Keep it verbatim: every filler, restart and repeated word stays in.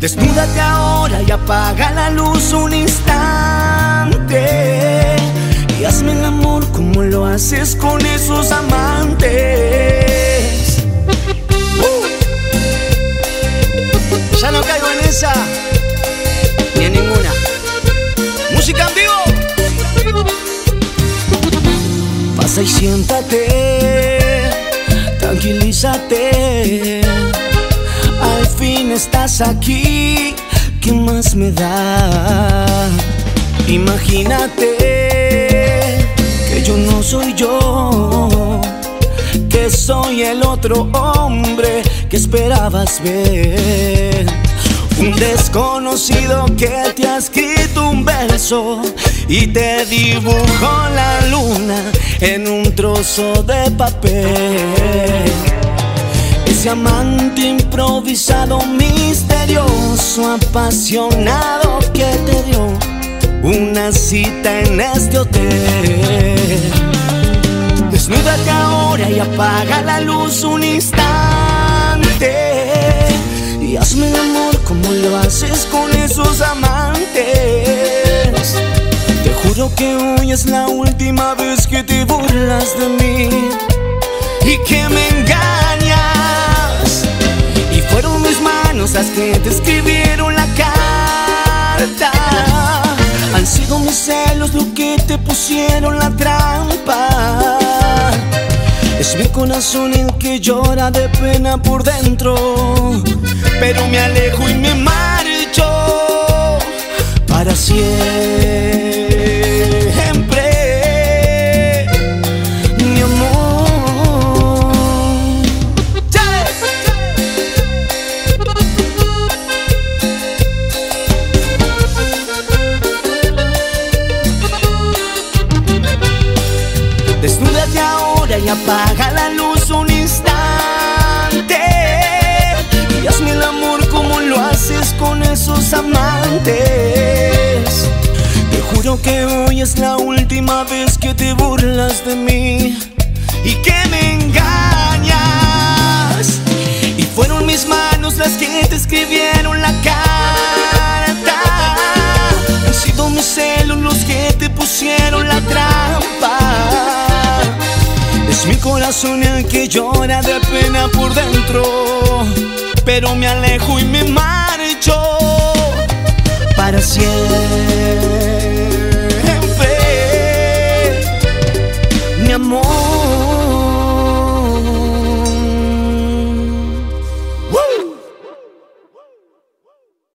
Desnúdate ahora y apaga la luz un instante y hazme el amor como lo haces con esos amantes. uh. Ya no caigo en esa ni en ninguna. Música en vivo. Pasa y siéntate, tranquilízate. Al fin estás aquí, ¿qué más me da? Imagínate que yo no soy yo, que soy el otro hombre que esperabas ver. Un desconocido que te ha escrito un verso y te dibujó la luna en un trozo de papel. Ese amante improvisado, misterioso, apasionado que te dio una cita en este hotel. Desnúdate ahora y apaga la luz un instante y hazme el amor como lo haces con esos amantes. Te juro que hoy es la última vez que te burlas de mí y que me engañas. Y fueron mis manos las que te escribieron la carta. Han sido mis celos lo que te pusieron la trampa. Es mi corazón el que llora de pena por dentro, pero me alejo y me marcho para siempre. Desnúdate ahora y apaga la luz un instante y hazme el amor como lo haces con esos amantes. Te juro que hoy es la última vez que te burlas de mí y que me engañas. Y fueron mis manos las que te escribieron la carta. Han sido mis celos los que te pusieron la trampa. Es mi corazón el que llora de pena por dentro, pero me alejo y me marcho para siempre.